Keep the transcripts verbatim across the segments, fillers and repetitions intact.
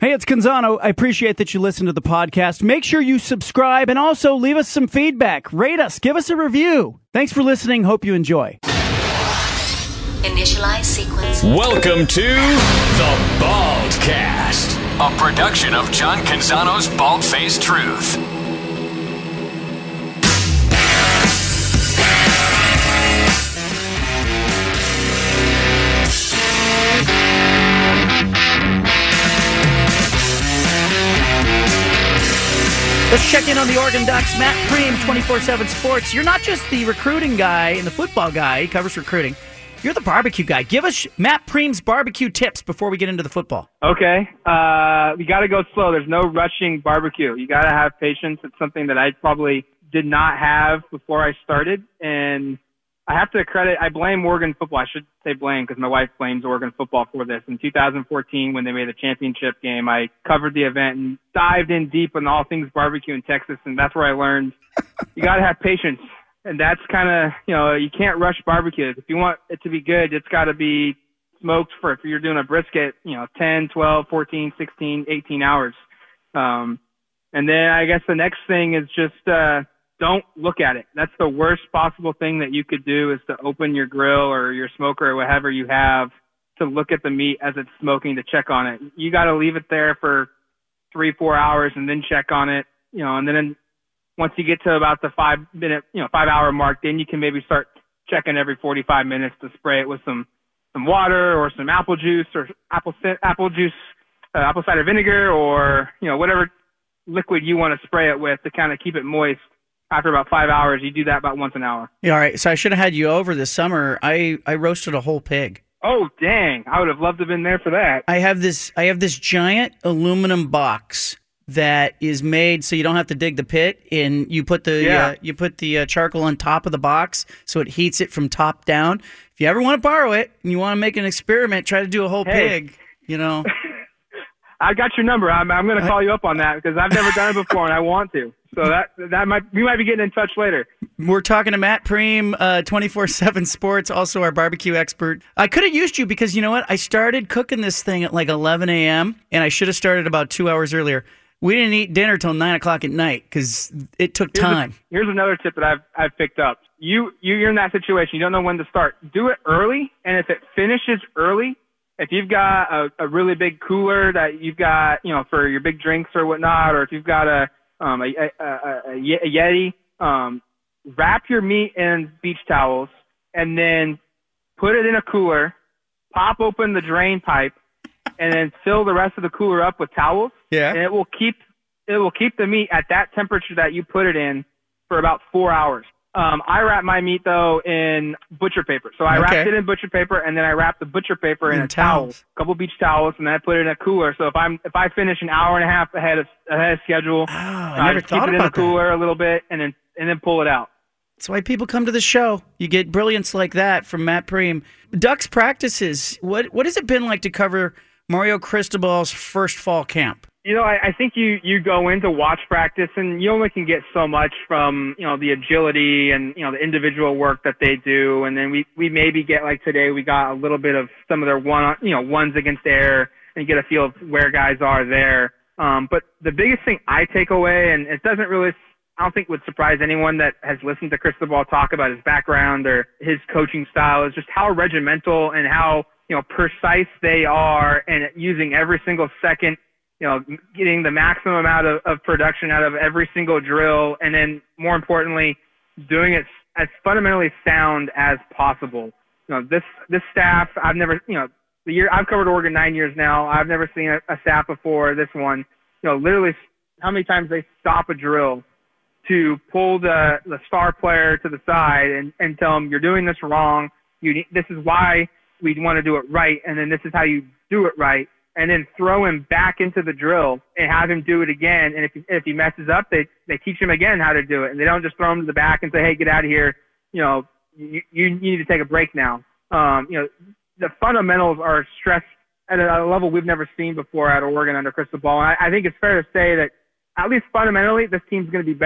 Hey, it's Canzano. I appreciate that you listen to the podcast. Make sure you subscribe and also leave us some feedback. Rate us. Give us a review. Thanks for listening. Hope you enjoy. Initialize sequence. Welcome to The Baldcast, a production of John Canzano's Bald-Faced Truth. Let's check in on the Oregon Ducks. Matt Prehm, twenty-four seven Sports. You're not just the recruiting guy and the football guy. He covers recruiting. You're the barbecue guy. Give us Matt Prehm's barbecue tips before we get into the football. Okay. Uh, you got to go slow. There's no rushing barbecue. You got to have patience. It's something that I probably did not have before I started. And I have to credit, I blame Oregon football. I should say blame because my wife blames Oregon football for this. In two thousand fourteen, when they made the championship game, I covered the event and dived in deep on all things barbecue in Texas. And that's where I learned you got to have patience. And that's kind of, you know, you can't rush barbecue. If you want it to be good, it's got to be smoked for, if you're doing a brisket, you know, ten, twelve, fourteen, sixteen, eighteen hours. Um, and then I guess the next thing is just, uh, don't look at it. That's the worst possible thing that you could do, is to open your grill or your smoker or whatever you have to look at the meat as it's smoking, to check on it. You got to leave it there for three, four hours and then check on it, you know, and then once you get to about the five minute, you know, five hour mark, then you can maybe start checking every forty-five minutes to spray it with some, some water or some apple juice or apple, apple juice, uh, apple cider vinegar, or, you know, whatever liquid you want to spray it with to kind of keep it moist. After about five hours, you do that about once an hour. Yeah, all right. So I should have had you over this summer. I, I roasted a whole pig. Oh, dang. I would have loved to have been there for that. I have this I have this giant aluminum box that is made so you don't have to dig the pit, and you put the Yeah. uh, you put the uh, charcoal on top of the box so it heats it from top down. If you ever want to borrow it and you want to make an experiment, try to do a whole Hey. pig, you know. I got your number. I'm, I'm going to call you up on that because I've never done it before and I want to. So that that might we might be getting in touch later. We're talking to Matt Prehm, uh, twenty-four seven Sports, also our barbecue expert. I could have used you because, you know what? I started cooking this thing at like eleven a.m., and I should have started about two hours earlier. We didn't eat dinner till nine o'clock at night because it took Here's, time. a, here's another tip that I've I've picked up. You, you you're in that situation. You don't know when to start. Do it early, and if it finishes early, if you've got a, a really big cooler that you've got, you know, for your big drinks or whatnot, or if you've got a um, a, a, a, a Yeti, um, wrap your meat in beach towels and then put it in a cooler, pop open the drain pipe, and then fill the rest of the cooler up with towels. Yeah. And it will keep it will keep the meat at that temperature that you put it in for about four hours. Um, I wrap my meat, though, in butcher paper. So I Okay. wrapped it in butcher paper, and then I wrapped the butcher paper in, In a towel, towels. a couple beach towels, and then I put it in a cooler. So if I'm if I finish an hour and a half ahead of ahead of schedule, Oh, I I never just keep thought it in the about that. cooler a little bit, and then and then pull it out. That's why people come to the show. You get brilliance like that from Matt Prehm. Ducks practices. What what has it been like to cover Mario Cristobal's first fall camp? You know, I, I think you, you go into watch practice and you only can get so much from, you know, the agility and, you know, the individual work that they do. And then we, we maybe get, like today, we got a little bit of some of their one, you know, ones against air and get a feel of where guys are there. Um, but the biggest thing I take away, and it doesn't really, I don't think would surprise anyone that has listened to Cristobal talk about his background or his coaching style, is just how regimental and how, you know, precise they are and using every single second, you know, getting the maximum amount of, of production out of every single drill, and then more importantly, doing it as fundamentally sound as possible. You know, this this staff, I've never, you know, the year I've covered Oregon nine years now, I've never seen a, a staff before this one. You know, literally, how many times they stop a drill to pull the the star player to the side and and tell them, you're doing this wrong. You need, this is why we want to do it right, and then this is how you do it right. And then throw him back into the drill and have him do it again. And if he, if he messes up, they they teach him again how to do it. And they don't just throw him to the back and say, hey, get out of here. You know, you, you need to take a break now. Um, you know, the fundamentals are stressed at a level we've never seen before at Oregon under Cristobal. And I, I think it's fair to say that at least fundamentally, this team's going to be better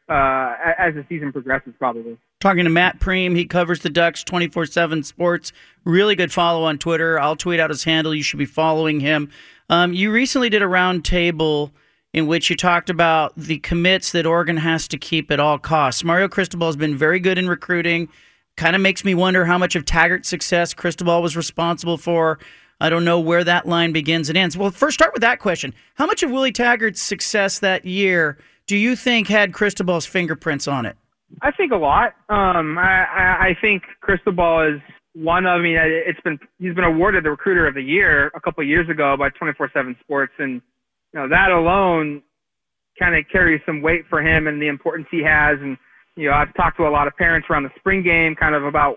uh, as the season progresses, probably. Talking to Matt Prehm, he covers the Ducks twenty-four seven Sports. Really good follow on Twitter. I'll tweet out his handle. You should be following him. Um, you recently did a round table in which you talked about the commits that Oregon has to keep at all costs. Mario Cristobal has been very good in recruiting. Kind of makes me wonder how much of Taggart's success Cristobal was responsible for. I don't know where that line begins and ends. Well, first start with that question. How much of Willie Taggart's success that year do you think had Cristobal's fingerprints on it? I think a lot. Um, I, I, I think Cristobal is one of, I mean, it's been, he's been awarded the Recruiter of the Year a couple of years ago by twenty-four seven Sports. And, you know, that alone kind of carries some weight for him and the importance he has. And, you know, I've talked to a lot of parents around the spring game kind of about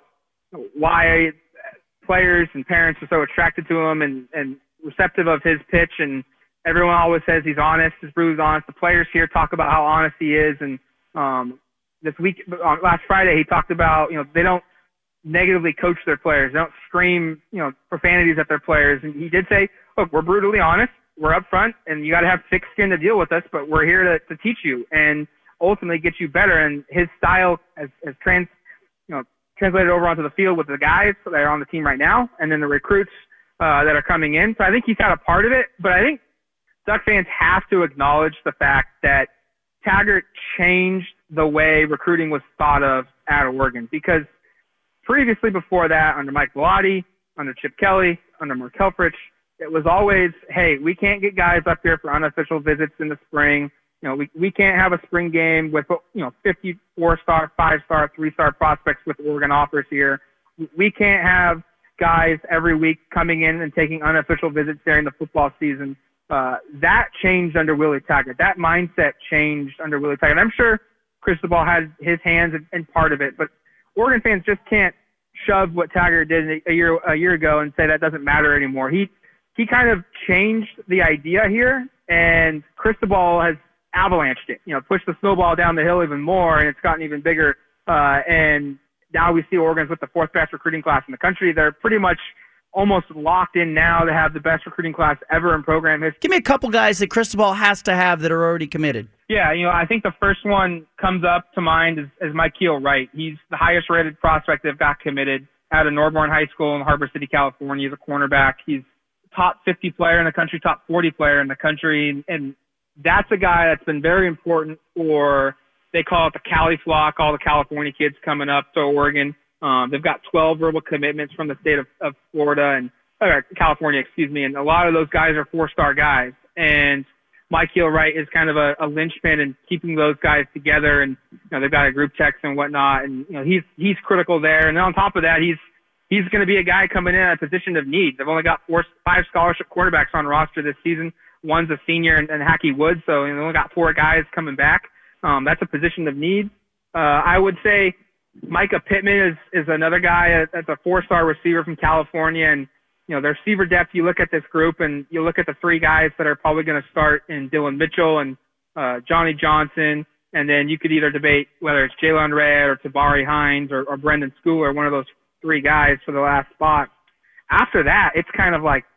why players and parents are so attracted to him and, and receptive of his pitch. And everyone always says he's honest, his brew's honest. The players here talk about how honest he is. And, um, this week, on last Friday, he talked about, you know, they don't negatively coach their players. They don't scream, you know, profanities at their players. And he did say, look, we're brutally honest. We're upfront, and you got to have thick skin to deal with us, but we're here to, to teach you and ultimately get you better. And his style has, has trans, you know, translated over onto the field with the guys that are on the team right now and then the recruits uh, that are coming in. So I think he's got a part of it, but I think Duck fans have to acknowledge the fact that Taggart changed the way recruiting was thought of at Oregon, because previously before that, under Mike Bellotti, under Chip Kelly, under Mark Helfrich, it was always, hey, we can't get guys up here for unofficial visits in the spring. You know, we, we can't have a spring game with, you know, fifty-four star, five star, three star prospects with Oregon offers here. We can't have guys every week coming in and taking unofficial visits during the football season. Uh, that changed under Willie Taggart. That mindset changed under Willie Taggart. I'm sure Cristobal had his hands in, in part of it, but Oregon fans just can't shove what Taggart did a year a year ago and say that doesn't matter anymore. He he kind of changed the idea here, and Cristobal has avalanched it. You know, pushed the snowball down the hill even more, and it's gotten even bigger. Uh, and now we see Oregon's with the fourth best recruiting class in the country. They're pretty much almost locked in now to have the best recruiting class ever in program history. Give me a couple guys that Cristobal has to have that are already committed. Yeah, you know, I think the first one comes up to mind is, is Mykael Wright. He's the highest rated prospect that got committed out of Norborn High School in Harbor City, California. He's a cornerback. He's top fifty player in the country, top forty player in the country. And that's a guy that's been very important for, they call it the Cali flock, all the California kids coming up to Oregon. Um, they've got twelve verbal commitments from the state of, of Florida and or California, excuse me. And a lot of those guys are four-star guys. And Mykael Wright is kind of a, a linchpin in keeping those guys together. And, you know, they've got a group text and whatnot. And, you know, he's, he's critical there. And then on top of that, he's, he's going to be a guy coming in at a position of need. They've only got four, five scholarship quarterbacks on roster this season. One's a senior and, and Hackey Woods. So, you know, they've only got four guys coming back. Um, that's a position of need. Uh, I would say Micah Pittman is, is another guy that's a four-star receiver from California. And, you know, their receiver depth, you look at this group and you look at the three guys that are probably going to start in Dylan Mitchell and uh, Johnny Johnson. And then you could either debate whether it's Jalen Red or Tabari Hines or, or Brendan Schooler, one of those three guys for the last spot. After that, it's kind of like,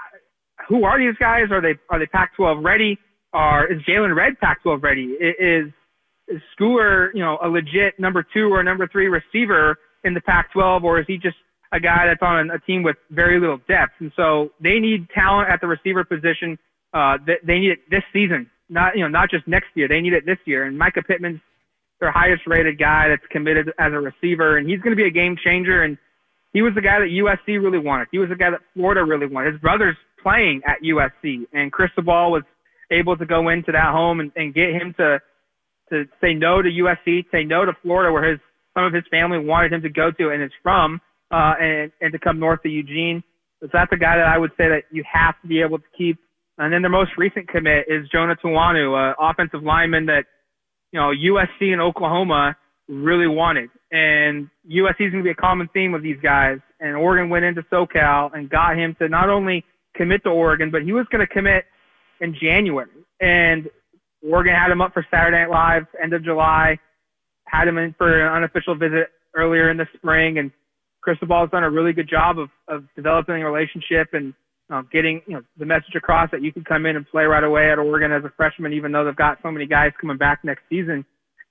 who are these guys? Are they, are they Pac twelve ready? Or is Jalen Red Pac twelve ready? Is, is Schooler, you know, a legit number two or number three receiver in the Pac twelve, or is he just a guy that's on a team with very little depth? And so they need talent at the receiver position. Uh, they, they need it this season, not, you know, not just next year. They need it this year. And Micah Pittman's their highest rated guy that's committed as a receiver, and he's going to be a game changer. And he was the guy that U S C really wanted. He was the guy that Florida really wanted. His brother's playing at U S C, and Cristobal was able to go into that home and, and get him to, to say no to U S C, say no to Florida, where his, some of his family wanted him to go to and is from. Uh, and, and to come north of Eugene. So that's a guy that I would say that you have to be able to keep. And then the most recent commit is Jonah Tuanu, an offensive lineman that, you know, U S C and Oklahoma really wanted. And U S C is going to be a common theme with these guys. And Oregon went into SoCal and got him to not only commit to Oregon, but he was going to commit in January. And Oregon had him up for Saturday Night Live, end of July, had him in for an unofficial visit earlier in the spring. And Cristobal has done a really good job of, of developing a relationship and uh, getting, you know, the message across that you can come in and play right away at Oregon as a freshman, even though they've got so many guys coming back next season.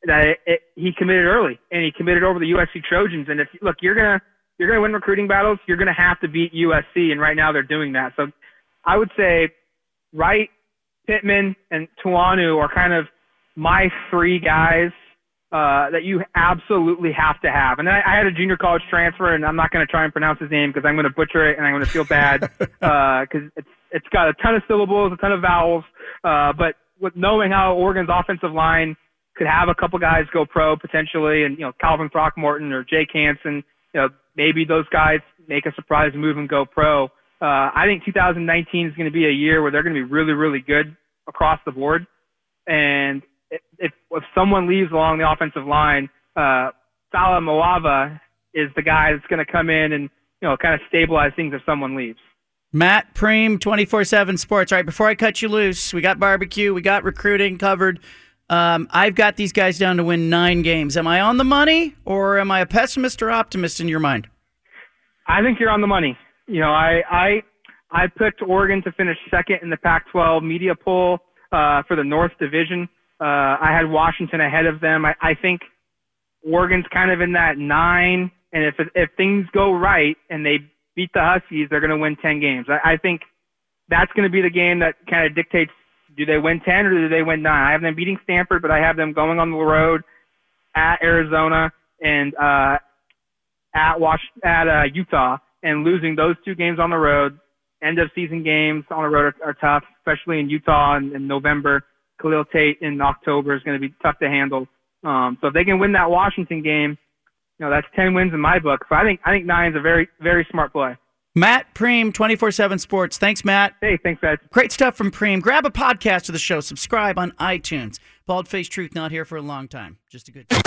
that it, it, he committed early, and he committed over the U S C Trojans. And if look, you're gonna you're gonna win recruiting battles, you're gonna have to beat U S C, and right now they're doing that. So I would say Wright, Pittman, and Tuanu are kind of my three guys uh, that you absolutely have to have. And I, I had a junior college transfer, and I'm not going to try and pronounce his name because I'm going to butcher it and I'm going to feel bad because uh, it's it's got a ton of syllables, a ton of vowels. Uh, but with knowing how Oregon's offensive line could have a couple guys go pro potentially, and you know Calvin Throckmorton or Jake Hansen, you know maybe those guys make a surprise move and go pro. Uh, I think two thousand nineteen is going to be a year where they're going to be really, really good across the board. And if if someone leaves along the offensive line, uh, Salah Moava is the guy that's going to come in and you know kind of stabilize things if someone leaves. Matt Prehm, twenty-four seven Sports. All right, before I cut you loose, we got barbecue, we got recruiting covered. Um, I've got these guys down to win nine games. Am I on the money, or am I a pessimist or optimist in your mind? I think you're on the money. You know, I I I picked Oregon to finish second in the Pac twelve media poll uh, for the North Division. Uh, I had Washington ahead of them. I, I think Oregon's kind of in that nine, and if if things go right and they beat the Huskies, they're going to win ten games. I, I think that's going to be the game that kind of dictates, do they win ten or do they win nine? I have them beating Stanford, but I have them going on the road at Arizona and uh, at Wash at uh, Utah and losing those two games on the road. End of season games on the road are, are tough, especially in Utah in, in November. Khalil Tate in October is going to be tough to handle. Um, so if they can win that Washington game, you know, that's ten wins in my book. So I think I think nine is a very, very smart play. Matt Prehm, twenty-four seven Sports. Thanks, Matt. Hey, thanks, guys. Great stuff from Prehm. Grab a podcast of the show. Subscribe on iTunes. Bald-Faced Truth, not here for a long time. Just a good... We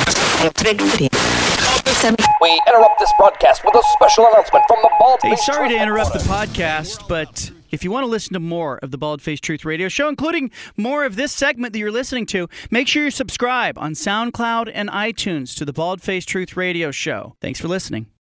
interrupt this broadcast with a special announcement from the Bald-Faced Hey, sorry Truth to interrupt the Headquarters. podcast, but if you want to listen to more of the Bald-Faced Truth radio show, including more of this segment that you're listening to, make sure you subscribe on SoundCloud and iTunes to the Bald-Faced Truth radio show. Thanks for listening.